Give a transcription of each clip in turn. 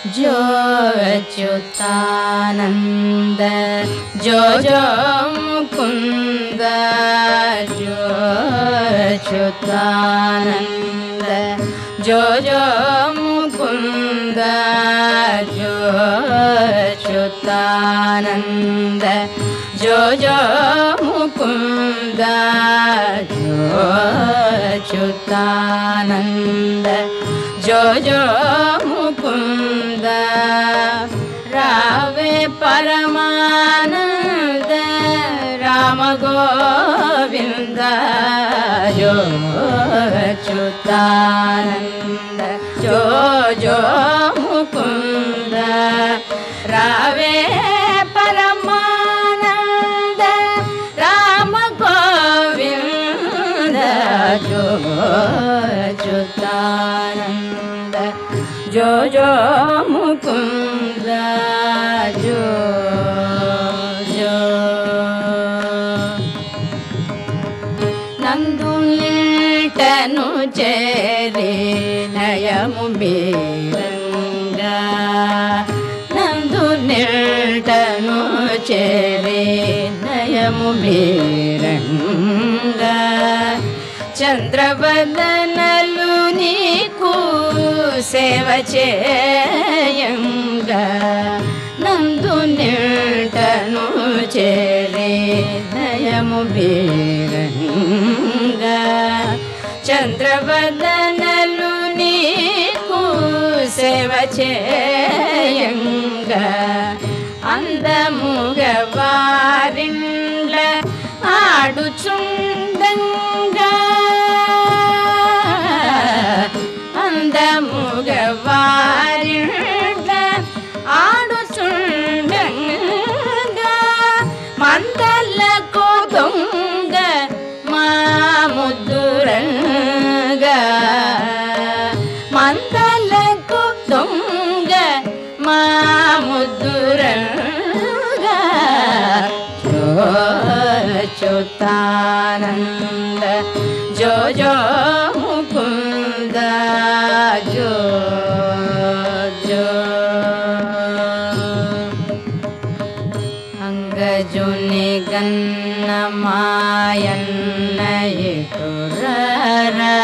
जो अच्युतानंद जो जो मुकुंद जो अच्युतानंद जो जो मुकुंद जो अच्युतानंद जो जो मुकुंद जो अच्युतानंद जो जो मुकुंद रावे परमानंद राम गोविंद जो अच्युतानंद जो जो मुकुंद रावे परमानंद राम गोविंद जो अच्युतानंद जो जो मुकुंद जो जो नंदु निल्टनु चेरी नयमु बीरंगा नंदु निल्टनु चेरी नयमु बीरंगा चंद्रवदनलु नीकु సేవ చేయంగా నందు నిల్టను చేరే నయము బీరంగా చంద్రవదనలు నీకు సేవ చేయంగా అందముగ వారిండ్ల ఆడుచుండంగా అందముగవారిండ్ల ఆడుచుండంగా మందలకు దొంగ మా ముద్దురంగా మందలకు దొంగ మా ముద్దురంగా జో అచ్యుతానంద జో జో ముకుంద जो जो अंगजुनि गन्न मायन्न इटुररा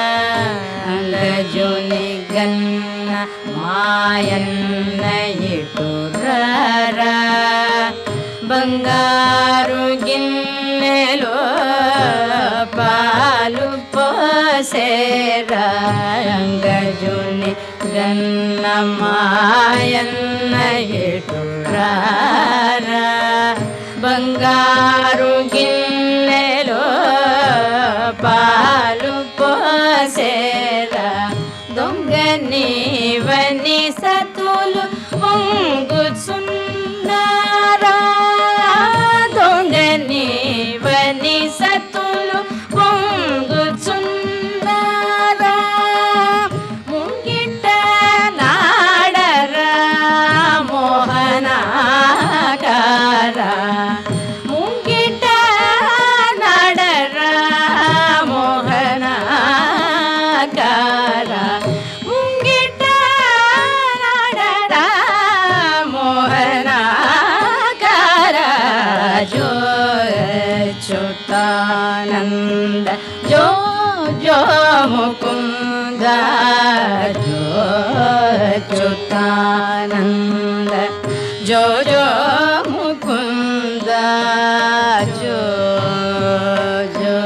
अंगजुनि गन्न मायन्न इटुररा बंगारु गिन्नेलो पालु पोसेरा अंगजुनि गन्न मायन्न इटुरारा बंगारु गिन्नेलो पालु पोसेरा दొంగనివని సతులు పొంగుచున్నారా దొంగనివని సతులు పొంగుచున్నారా ముంగిట నాడరా మోహనాకారా ముంగిట నాడరా మోహనాకారా ముంగిట నాడరా మోహనాకారా జో అచ్యుతానంద जो जो मुकुंद जो अच्युतानंद जो जो मुकुंद जो जो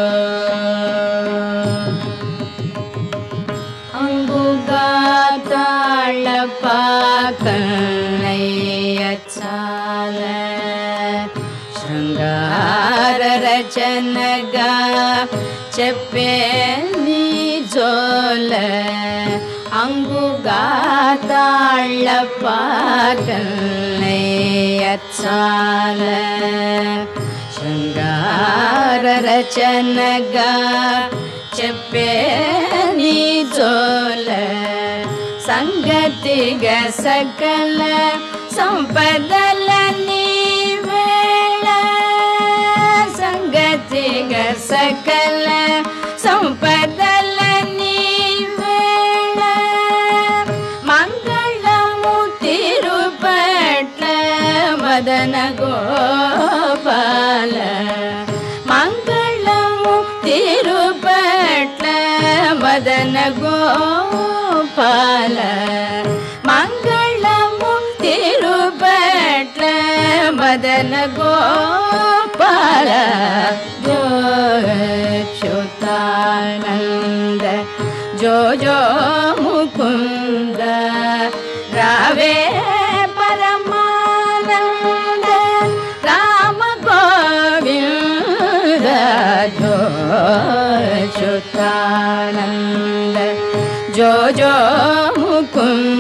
अंगुगाताळ पाकणयचाल शृंगार रचनगा చెప్పే నీ జోల అంగుగాతాళ్ళ పాకల్లయ్యచ్చాల శృంగార రచనగా చెప్పే నీ జోల సంగతిగా సకల సంపదల నీవేళ సంగతిగా సకల సంపదల నీవేళ మంగళము మదన గోపాల మంగళము తిరుపట్ల మదన గోపాల జో అచ్యుతానంద జో జో ముకుంద రావే పరమానంద రామ గోవింద జో అచ్యుతానంద జో జో ముకుంద